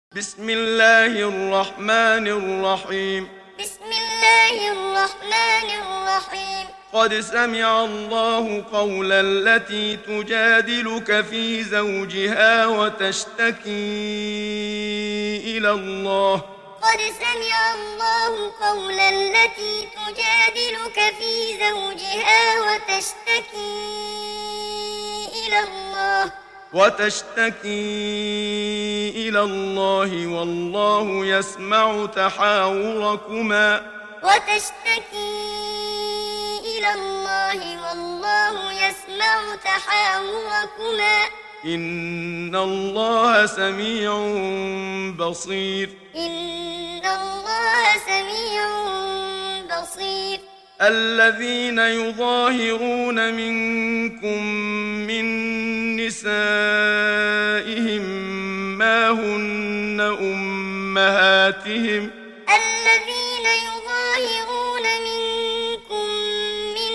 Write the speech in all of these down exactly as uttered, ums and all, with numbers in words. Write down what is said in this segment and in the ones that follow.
بسم الله الرحمن الرحيم بسم الله الرحمن الرحيم قد سمع الله قول التي تجادلك في زوجها وتشتكي إلى الله قد سمع الله قول التي تجادلك في زوجها وتشتكي إلى الله وتشتكي إلى الله والله يسمع تحاوركما وتشتكي إلى الله والله يسمع تحاوركما إن الله سميع بصير إن الله سميع بصير الذين يظاهرون منكم من نسائهم ما هن أمهاتهم الذين يظاهرون منكم من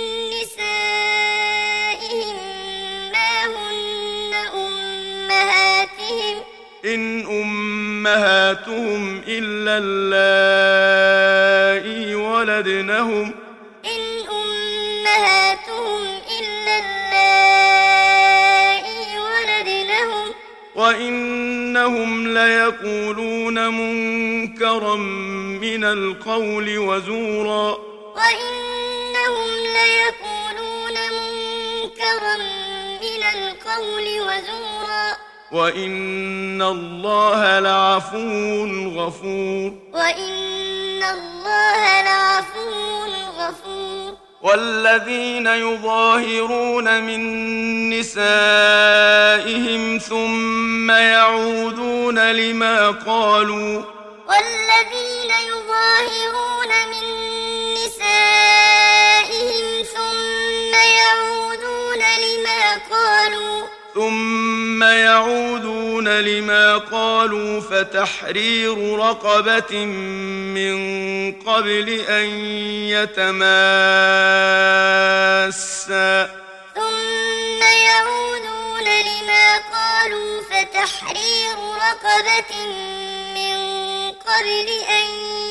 نسائهم ما هن أمهاتهم إن أمهاتهم إلا اللائي ولدنهم إن أمهاتهم إلا اللائي ولدنهم وإنهم ليقولون منكرا من القول وزورا وإنهم ليقولون منكرا من القول وزورا وإن الله لعفو غفور وإن الله لعفو غفور والذين يظاهرون من نسائهم ثم يعودون لما قالوا والذين يظاهرون من نسائهم ثم يعودون لما قالوا ثم يعودون لما قالوا فتحرير رقبة من قبل أن يتماسا ثم يعودون لما قالوا فتحرير رقبة من قبل أن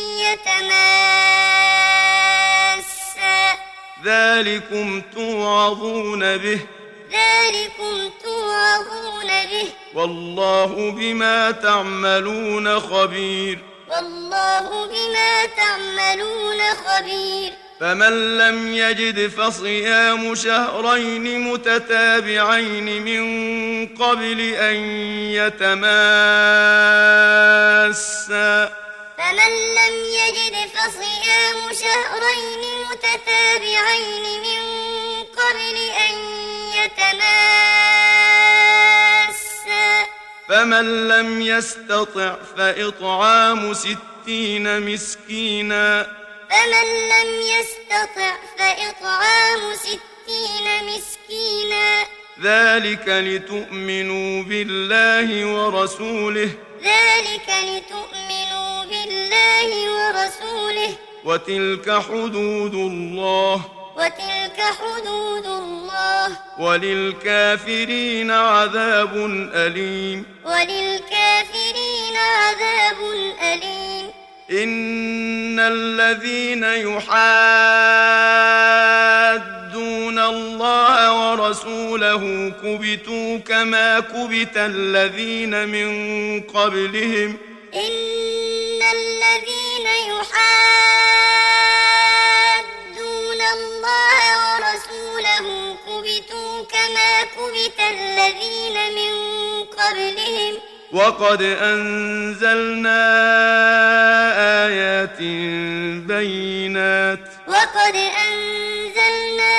يتماسا ذلكم توعظون به ذلكم توعظون به والله بما تعملون خبير والله بما تعملون خبير فمن لم يجد فصيام شهرين متتابعين من قبل أن يتماسا فمن لم يجد فصيام شهرين متتابعين من قبل أن يتماسا فمن لم يستطع فإطعام ستين مسكينا فمن لم يستطع فإطعام ستين مسكينا ذلك لتؤمنوا بالله ورسوله ذلك لتؤمنوا بالله ورسوله وتلك حدود الله وتلك حدود الله وللكافرين عذاب أليم وللكافرين عذاب أليم إن الذين يحادون الله ورسوله كبتوا كما كبت الذين من قبلهم إن الذين يحادون الله ورسوله كبتوا كما كبت الذين من قبلهم وقد أنزلنا آيات بينات وقد أنزلنا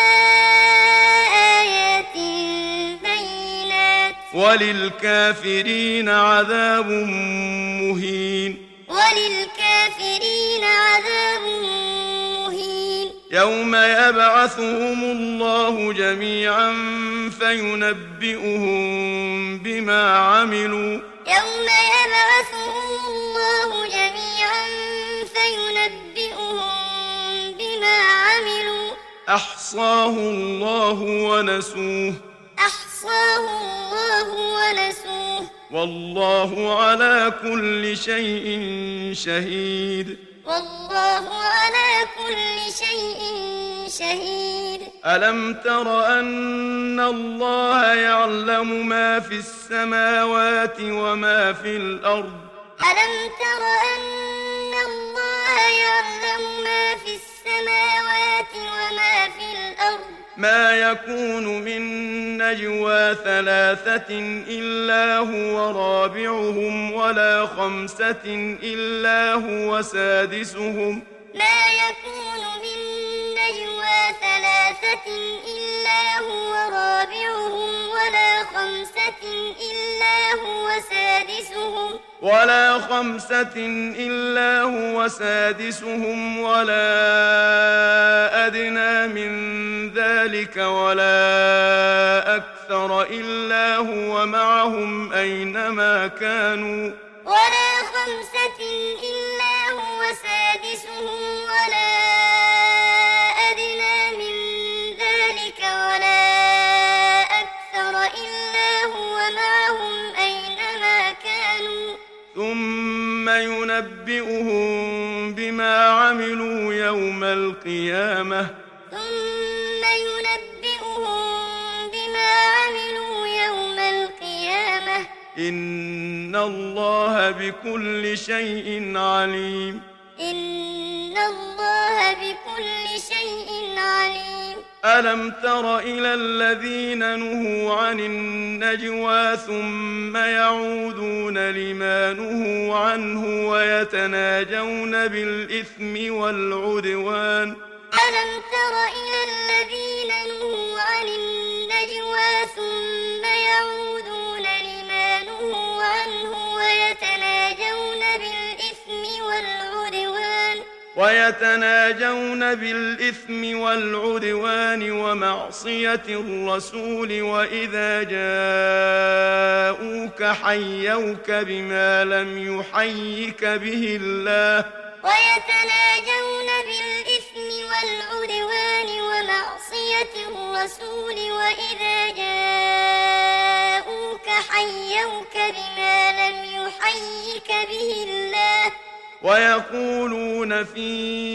آيات بينات وللكافرين عذاب مهين وللكافرين عذاب مهين يوم يبعثهم الله جميعا فينبئهم بما عملوا يوم يبعثهم الله جميعا فينبئهم بما عملوا أحصاه الله ونسوه أحصاه الله ونسوه والله على كل شيء شهيد والله على كل شيء شهيد ألم تر أن الله يعلم ما في السماوات وما في الأرض ألم تر أن الله يعلم ما في السماوات وما في الأرض ما يكون من نجوى ثلاثة إلا هو رابعهم ولا خمسة إلا هو سادسهم ما يكون من نجوى ثلاثة إلا هو رابعهم ولا خمسة إلا هو سادسهم ولا خمسة إلا هو سادسهم ولا أدنى من ذلك ولا أكثر إلا هو معهم أينما كانوا ولا خمسة إلا هو سادسهم ولا أدنى من ذلك ولا أكثر إلا هو معهم أينما كانوا ثم ينبئهم بما عملوا يوم القيامة ثم ينبئهم بما عملوا يوم القيامة إن الله بكل شيء عليم إن الله بكل شيء عليم ألم تر إلى الذين نهوا عن النجوى ثم يعودون لما نهوا عنه ويتناجون بالإثم والعدوان ألم تر إلى الذين نهوا عن النجوى ثم يعودون لما نهوا عنه ويتناجون بالإثم والعدوان ويتناجون بالإثم والعدوان ومعصية الرسول وإذا جاءوك حيوك بما لم يحيك به الله ويتناجون بالإثم والعدوان ومعصية الرسول وإذا جاءوك حيوك بما لم يحيك به الله ويقولون في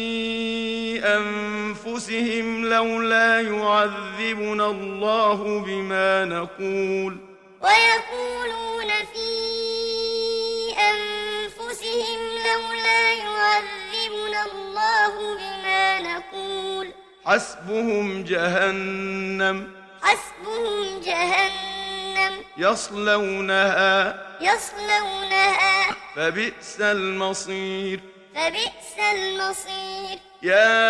أنفسهم لولا يعذبنا الله بما نقول ويقولون في أنفسهم لولا يعذبنا الله بما نقول حسبهم جهنم حسبهم جهنم يصلونها يصلونها فبئس المصير فبئس المصير يا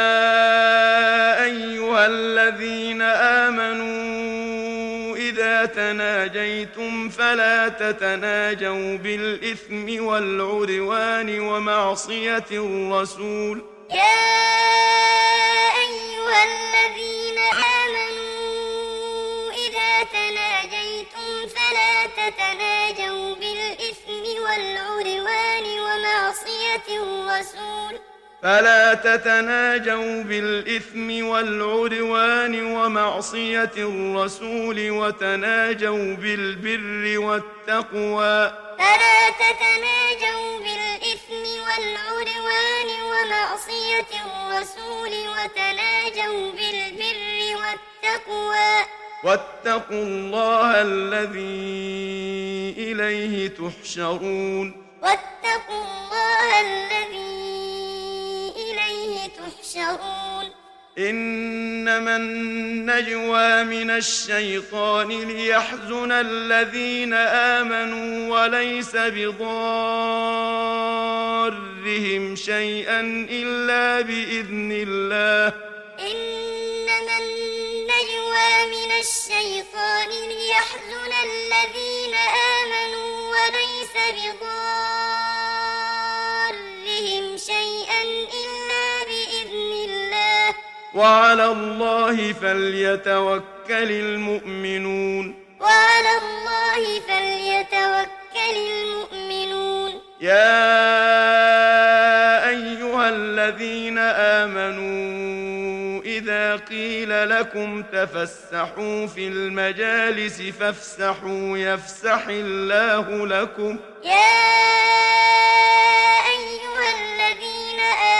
أيها الذين آمنوا إذا تناجيتم فلا تتناجوا بالإثم والعدوان ومعصية الرسول يا أيها الذين آمنوا إذا تناجيتم فلا تتناجوا بالإثم والعدوان ومعصية الرسول فلا تتناجوا بالإثم والعدوان ومعصية الرسول وتناجوا بالبر والتقوى فلا تتناجوا بالإثم والعدوان ومعصية الرسول وتناجوا بالبر والتقوى واتقوا الله الذي إليه تحشرون واتقوا الله الذي إليه تحشرون إنما النجوى من الشيطان ليحزن الذين آمنوا وليس بضارهم شيئا إلا بإذن الله إنما النجوى من الشيطان ليحزن الذين آمنوا وليس بضارهم شيئا إلا بإذن الله وعلى الله فليتوكل المؤمنون وعلى الله فليتوكل المؤمنون يا أيها الذين آمنوا إذا قيل لكم تفسحوا في المجالس فافسحوا يفسح الله لكم يا أيها الذين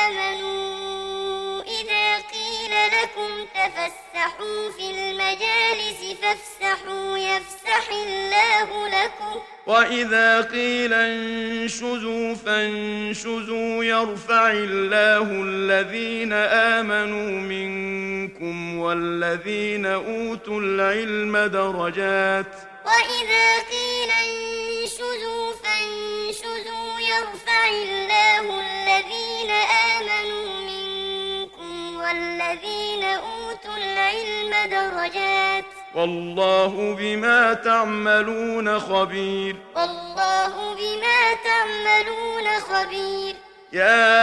آمنوا إذا قيل لكم تفسحوا في المجالس فافسحوا يفسح الله لكم وإذا قيل انشزوا فانشزوا يرفع الله الذين آمنوا منكم والذين أوتوا العلم درجات وإذا قيل انشزوا فانشزوا يرفع الله الذين آمنوا منكم والذين أوتوا العلم درجات والله بما تعملون خبير والله بما تعملون خبير يا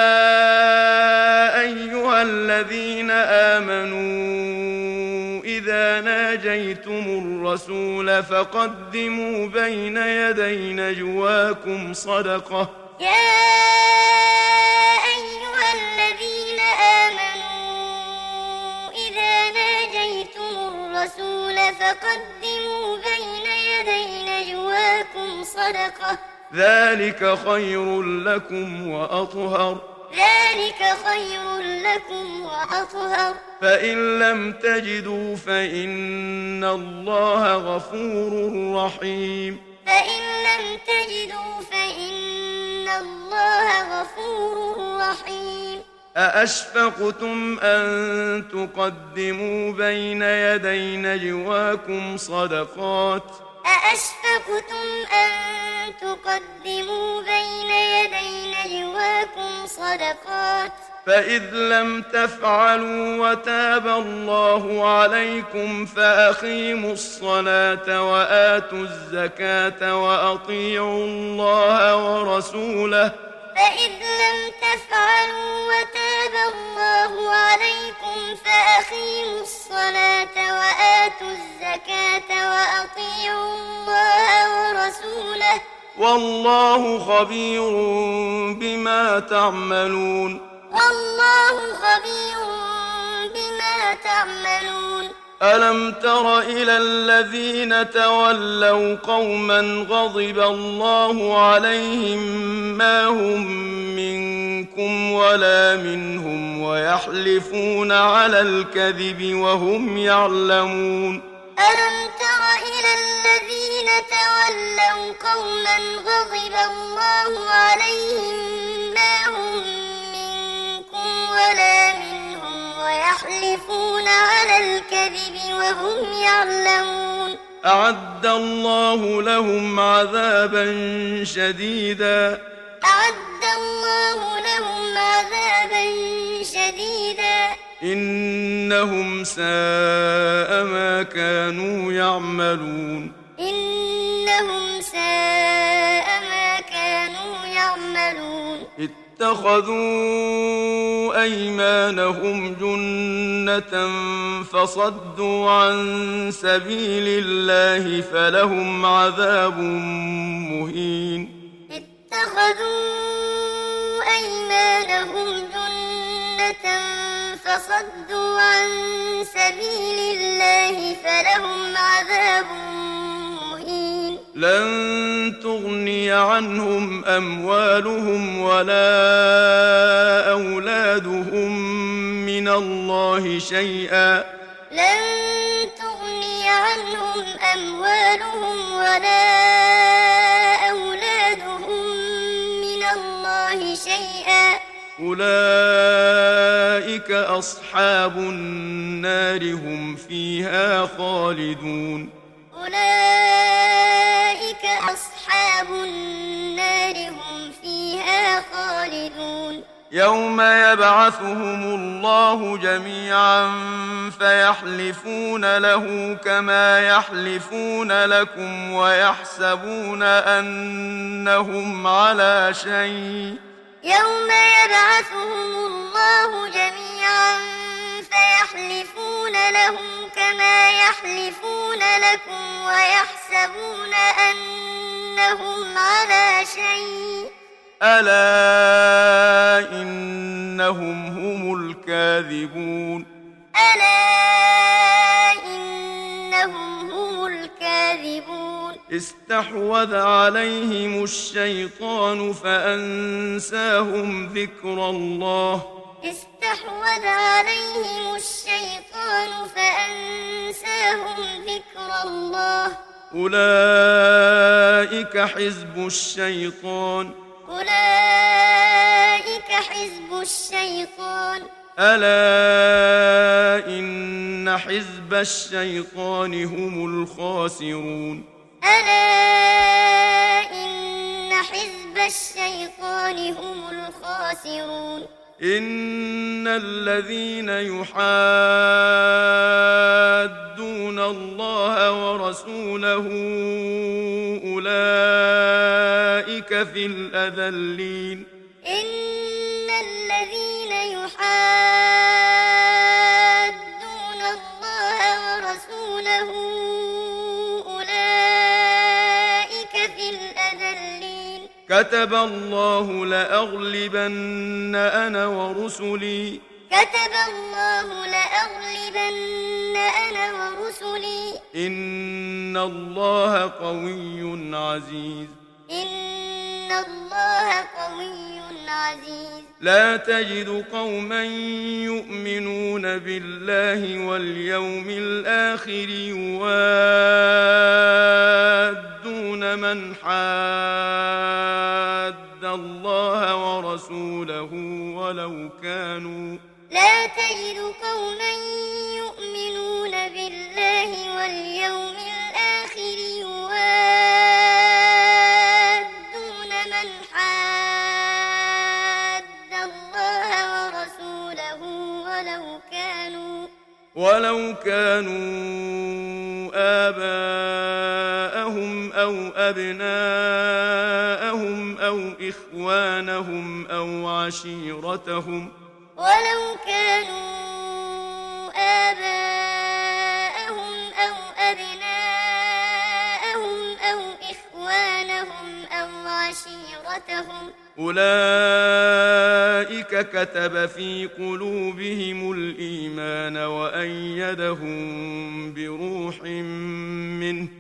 أيها الذين آمنوا إذا ناجيتم الرسول فقدموا بين يدي نجواكم صدقة يا أيها الذين آمنوا إذا ناجيتم الرسول فقدموا بين يدي نجواكم صدقة ذلك خير لكم وأطهر ذلك خير لكم وأطهر فإن لم تجدوا فإن الله غفور رحيم فإن لم تجدوا فإن الله غفور رحيم أأشفقتم أن تقدموا بين يدي نجواكم صدقات أأشفقتم أن تقدموا بين يدي نجواكم صدقات فإذ لم تفعلوا وتاب الله عليكم فأقيموا الصلاة وآتوا الزكاة وأطيعوا الله ورسوله فإذ لم تفعلوا وتاب الله عليكم فأقيموا الصلاة وآتوا الزكاة وأطيعوا الله ورسوله والله خبير بما تعملون والله خبير بما تعملون ألم تر إلى الذين تولوا قوما غضب الله عليهم ما هم منكم ولا منهم ويحلفون على الكذب وهم يعلمون ألم تر إلى الذين تولوا قوما غضب الله عليهم ما هم منكم ولا منهم ويحلفون على الكذب وهم يعلمون أعد الله لهم عذابا شديدا أعد الله لهم عذابا شديدا إنهم ساء ما كانوا يعملون إنهم ساء ما كانوا يعملون اتخذوا أيمانهم جنة فصدوا عن سبيل الله فلهم عذاب مهين اتخذوا أيمانهم جنة فصدوا عن سبيل الله فلهم عذاب مهين لن تغني عنهم أموالهم ولا أولادهم من الله شيئا لن تغني عنهم أموالهم ولا أولادهم من الله شيئا أولئك أصحاب النار هم فيها خالدون أولئك أصحاب النار هم فيها خالدون يوم يبعثهم الله جميعا فيحلفون له كما يحلفون لكم ويحسبون أنهم على شيء يوم يبعثهم الله جميعا فيحلفون له كما يحلفون لكم ويحسبون أنهم على شيء ألا إنهم هم الكاذبون ألا استحوذ عليهم الشيطان فأنساهم ذكر الله استحوذ عليهم الشيطان فأنساهم ذكر الله أولئك حزب الشيطان أولئك حزب الشيطان ألا إن حزب الشيطان هم الخاسرون ألا إن حزب الشيطان هم الخاسرون إن الذين يحادون الله ورسوله أولئك في الأذلين إن الذين يحادون الله ورسوله أولئك في الأذلين كتب الله لأغلبن أنا ورسلي كتب الله لأغلبن أنا ورسلي إن الله قوي عزيز إن الله قوي عزيز لا تجد قوما يؤمنون بالله واليوم الآخر يوادون من حاد الله ورسوله ولو كانوا لا تجد قوما يؤمنون بالله واليوم الآخر يوادون من حاد الله ورسوله ولو كانوا ولو كانوا آباءهم أو أبناءهم أو إخوانهم أو عشيرتهم ولو كانوا آباءهم أو أبناءهم أو إخوانهم أو عشيرتهم أولئك كتب في قلوبهم الإيمان وأيدهم بروح منه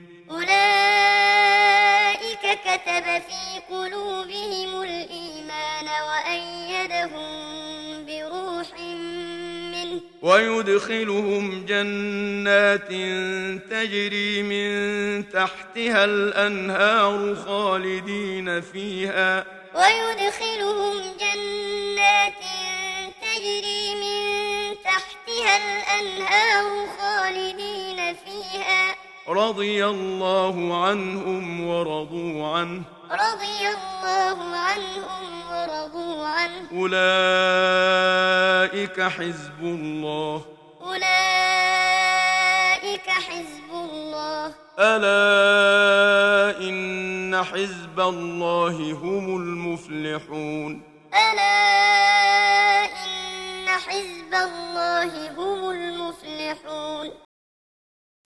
أولئك كتب في قلوبهم الإيمان وأيدهم بروح منه ويدخلهم جنات تجري من تحتها الأنهار خالدين فيها ويدخلهم جنات تجري من تحتها الأنهار خالدين فيها رضي الله عنهم ورضوا عنه رضي الله عنهم ورضوا عنه أولئك حزب الله أولئك حزب الله ألا إن حزب الله هم المفلحون ألا إن حزب الله هم المفلحون